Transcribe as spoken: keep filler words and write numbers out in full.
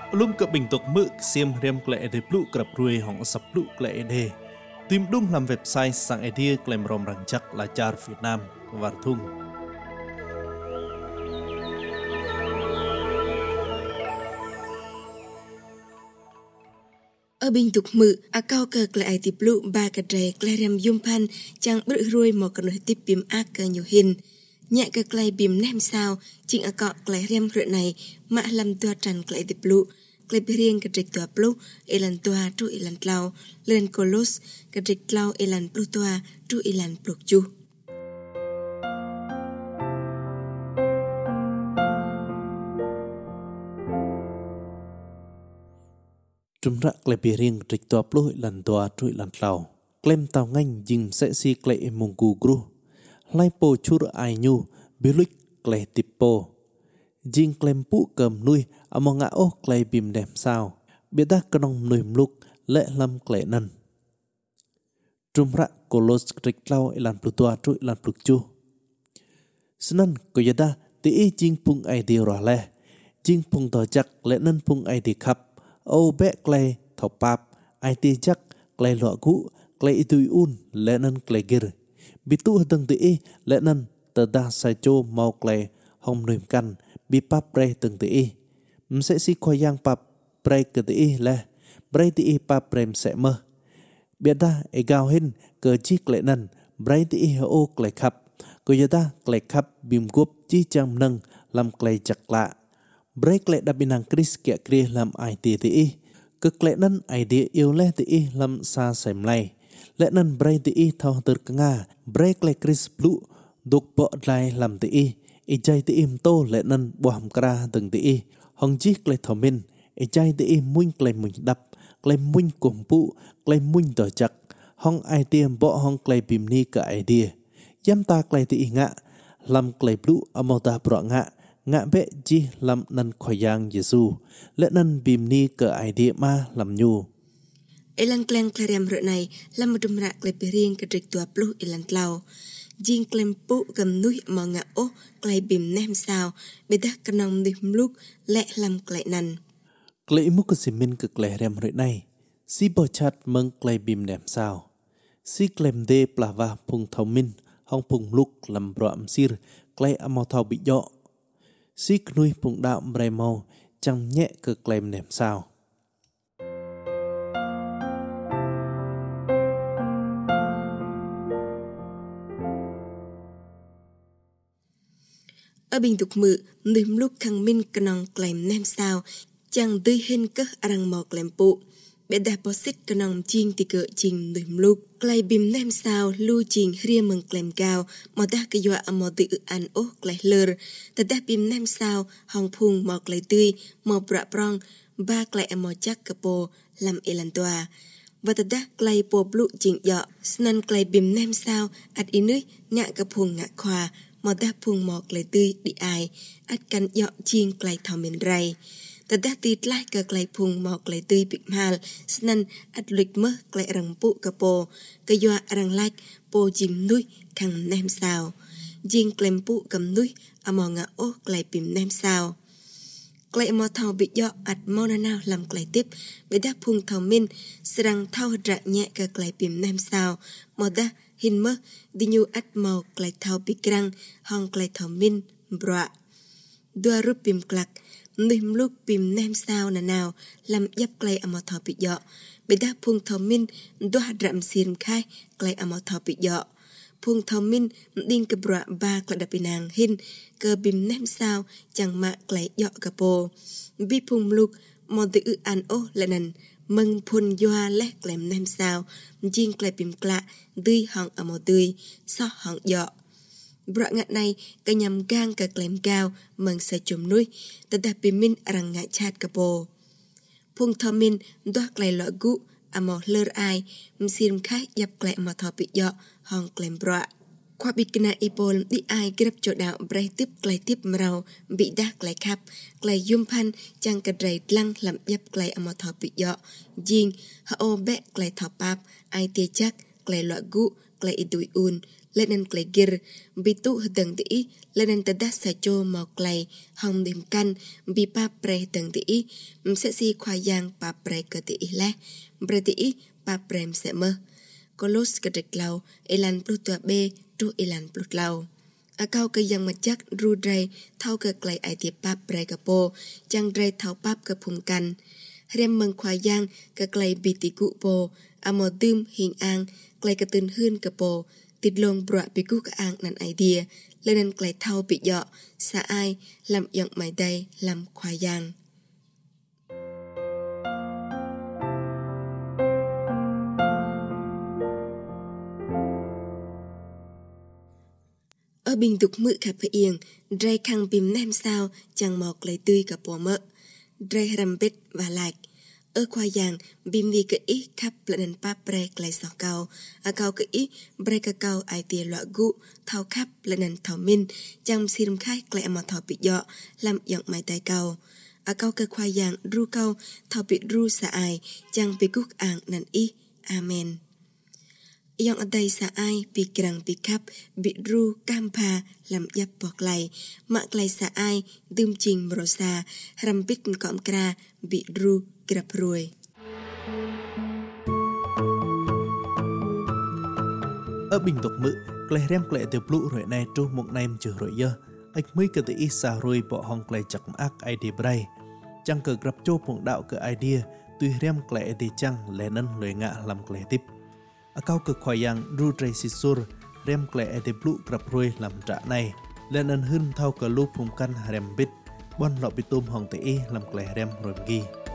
Lum ke bình tục mực xiêm riêng lệ để plu gặp ruồi hỏng sập plu lệ đề tìm đúng làm website sang idea claim rom răng chắc là char Việt Nam và thung ở bình tục mực a cao cờ lại tiếp lụ ba cái trẻ clariam yum pan chẳng bự ruồi một cái nồi tiếp bìm ác cờ nhiều hình nhẹ cái clay bìm nem sao chính a cọ clariam rượu này mà làm tua tràn clay tiếp lụ clay riêng cái trịch tua plu elan tua tru elan tlau lên colos cái trịch tlau elan plu tua tru elan plu chu Trung ra klep riêng trịch tua plu lần tua trui lần tàu klem tàu nganh dinh sẽ si klei mung gu gru lai po chur ai nhu bilik klei tipo dinh klem pu cầm nuôi among ngã ô klei bìm đẹp sao biết ta cần nuôi mluk lệ lâm klei năn Trung ra kolos trịch tàu elan plu tua trui lần plu chu Senan ko yada ti jing pung ai di ra le jing pung to jak lệ năn pung ai di khap ô bé clay thọ pap ai ti chắc clay lọ cũ clay tui un lẽ năn clay gir bị tu từng tỷ lẽ năn tờ đa sai cho mau clay hồng nìm căn bị pap pre từng tỷ sẽ si khoai yang pap pre cái tỷ lẽ pre tỷ pap prem sẽ mơ biết ta ai gào hin cờ chiếc lẽ năn pre tỷ ô clay khap cô giờ ta clay khap bìm gup chi chăm nâng làm clay chặt lạ break lệ đập binang Chris kia kia làm ai ti ti cực lệ năn idea yêu lệ ti làm sa sềm lay lệ năn break ti thao từ nga break lệ Chris blue đục bộ lại làm ti i chay ti im tô lệ năn boam kra từng ti hong chiếc lệ thọ min i chay ti muin lệ muin đập lệ muin cùng pu lệ muin tờ chặt hong ai tiêm bộ hong lệ bìm ni cả idea yam ta lệ ti ngạ làm lệ blue amota pro ngạ ngạ bệ chi làm năn khỏi giang Giêsu lẽ năn bìm ni cỡ ai địa ma làm nhu elan kleng kleriam rợ này làm một trùm rạ klep riêng cái trịch tua plu elan tlau jing klem pu cầm nuôi mà ngạ ô klei bìm nem sao bê ta cần nòng đi mluk lẽ làm klei năn klei muk si min cái kleriam rợ này si bò chặt mâng klei bìm nem sao si klem de plava pung thau min hong pung luk làm broam sir klei amau thau bị dọ si nuôi pung đạo mray mau chẳng nhẹ cực lem ném sao ở bình tục mự nếm lúc khang min cần klem nem sao chẳng tươi hình cơ arang mò klem pu bé đạp bó xích cần chiên thì cỡ chiên nếm lúc klei bìm nem sao lưu chiên riêng mừng klem cao mà ta cái dọa mà tự ăn ố klei lơ ta đạp bìm nem sao hong phung mò klei tươi mò bra prong ba klei mò chắc capo làm elan toa và ta đạp klei po blu chiên dọ snan klei bìm nem sao at inui ngạ cà phung ngạ khoa mà ta phung mò klei tươi đi ai at căn dọ chiên klei thò miền ray ta đã tít lại cả klei phung mò klei tươi bị mal snan at lịch mơ klei răng pu capo cái dọa răng like po chim nuôi khang nem sao jing klem pu cầm nuôi among ngạ ô klei bìm nem sao klei mò thau bị dọ at mò nào làm klei tiếp bị đáp phung thau min srang thau rạ nhẹ cả klei bìm nem sao mò đa hin mơ đi nhu at mò klei thau bị krang hong klei thau min bra đua rúp bìm clak nếm lúc bìm nem sao nà nào làm dấp klei amò thau bị dọ bị đáp phung thau min đua rạm xiêm khai klei amò thau bị dọ phung thau min đinh cơ bra ba klei đập binang hin cơ bìm nem sao chẳng mạ klei dọ capo bi phung luk mò tự ư an ô lệ nần mừng phun doa lẽ klem nem sao jing klei bìm klạ tươi hong amò tươi so hong dọ bra ngạ này cái nhằm gang cả klem cao mừng sa chùm nuôi ta đạp bìm min răng ngạ chát capo phung thau min đua klei lọ gu amò lơ ai msim khai dập klei amò thau bị dọ hong klem bra khoa bị kena ipol đi ai grab chỗ đạo bray tiếp klei tiếp mrau bị đa klei khap klei yum pan chẳng cả rầy lăng làm dập klei amò thau bị dọ jing ha ô bé klei thau pap ai tia chắc klei lọ gu klei idui un lên ăn clay gir bị tụ tầng tỷ lên ăn tật sa cho màu clay hồng điểm căn bị pa pre tầng tỷ sẽ si khoai giang pa pre cơ tỷ lẽ pre tỷ pa prem sẽ mơ Kolos ke dek lau elan plut tua b tu elan plut lau akau ke yang macak ru drai thau ke klai ai ti pap pre ke po chang drai thau pap ke phum kan rem meng khoai yang ke klai bi ti ku po amo tum hing ang klai ke tin hơn ke po tịt lông bọa bi ku ke ang nan idea lên klai thau bị dọ sa ai làm yang mai đây làm khoai yang. Ở bình tục mự khả phải yên, drai khang bìm nem sao chẳng mọc lấy tươi cả bò mỡ, drai rằm bít và lạc. Ở khoai giang, bìm vì cái ý khắp lần nền pa brek lại sọ cao, à cao cái ý brek cả cao ai tìa loại gụ, thao khắp lần nền thảo minh, chẳng xìm khai lại mà thảo bị dọ, làm dọn mái tay cao. À cao cái khoai giang ru cao, thảo bị ru xa ai, chẳng bị cúc ảng nền ý, amen. Yang ở đây sa ai bị krang bị khắp bị ru cam pa làm dập bọc lại mạc lại sa ai đâm trình mro sa ram bít cọm kra bị ru grab ruồi. Ở bình tục mự klei rem klei từ blu rồi này tru một nem chữ rồi dơ ếch mới cái tự sa rồi bỏ hong klei chặt ác idea bray chẳng cờ grab cho phong đạo cái idea tuy rem klei thì chẳng lẽ nân lời ngạ làm klei tiếp. Akau ke khoai yang ru trai sisur rem klei ede blu grab ruồi làm trả này lên ân hưng thau ke lu phum kan rem bit bon lọ bị tôm hong te làm klei rem rồi gi.